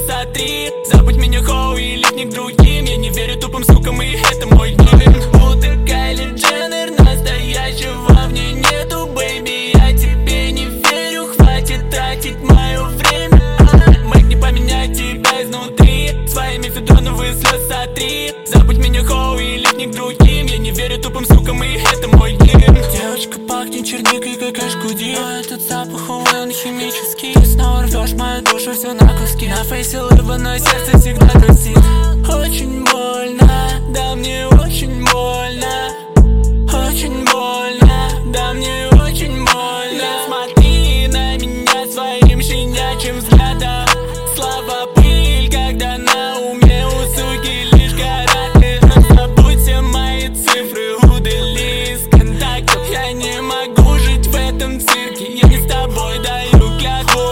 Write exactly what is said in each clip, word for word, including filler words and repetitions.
сотри. Забудь меня, хоу, и липни к другим. Я не верю тупым сукам, и это мой гимн. Будто Кайли Дженнер, настоящего в ней нету, бэйби. Я тебе не верю, хватит тратить мое время. Мэг, не поменять тебя изнутри. Своими федроновые слез сотри. Забудь меня, хоу, и липни к другим. Я не верю тупым сукам, и это мой гимн. Девочка пахнет черникой, как эшкуди. Но этот запах, увы, он химический. Ты снова рвешь мою душу всю на куски. На фейсе улыбка, но сердце всегда грустит. Очень больно, да мне очень больно. Очень больно, да мне очень больно. Смотри на меня своим щенячьим взглядом. Слава пыль, когда на уме у суки лишь гора. Ты забудь все мои цифры, удали из контактов. Я не могу жить в этом цирке, я не с тобой даю клятву.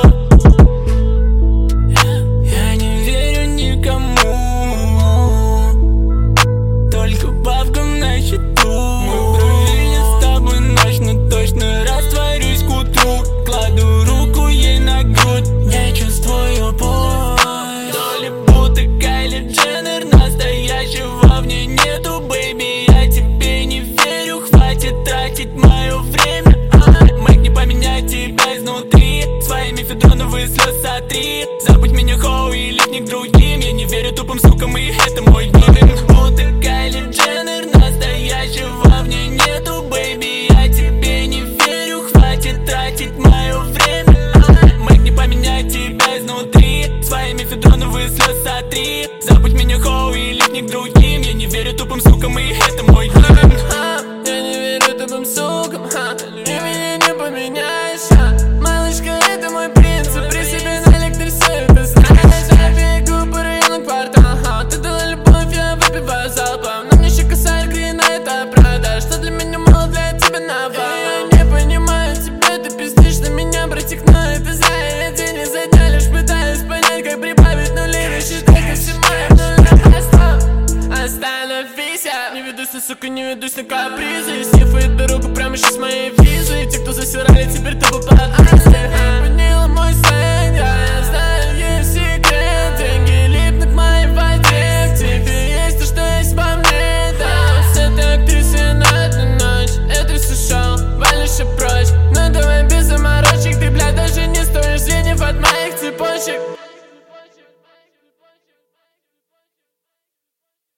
Я не верю никому, только бабкам на счету. Мы провели с тобой ночь, но точно растворюсь к утру. Кладу руку ей на грудь, я чувствую боль. То ли будто Кайли Дженнер, настоящего в ней нету, бэйби. Я тебе не верю, хватит тратить мое время. Мэг, не поменять тебя изнутри. Своими федроновые слез сотри. Забудь меня, хоу, и липни к другим. Я не верю тупым сукам, и это мой гимн. Будто Кайли Дженнер, настоящего в ней нету, бэйби. Я тебе не верю, хватит тратить мое время. Мэг, не поменять тебя изнутри. Своими федроновые слез сотри. Забудь меня, хоу, и липни к другим. Я не верю тупым сукам, и это мой гимн. Я не верю тупым сукам, и меня не поменяешь, ха. Малышка, это мой принцип, при себе налегтый все это знаешь. Я бегу по району квартала, ха. Ты дала любовь, я выпиваю залпом. Но мне еще косарь, на это правда. Что для меня мало, для тебя ново. Я не понимаю тебя, ты пиздишь на меня, братик, но это зря. Я день изо дня лишь пытаюсь понять, как прибавить нули. Рассчитай, как все мои в нуле. Остановись, я не ведусь на, сука, не ведусь на капризы. Снифает дорогу прямо сейчас моей визы. Те, кто засирали, теперь тобой под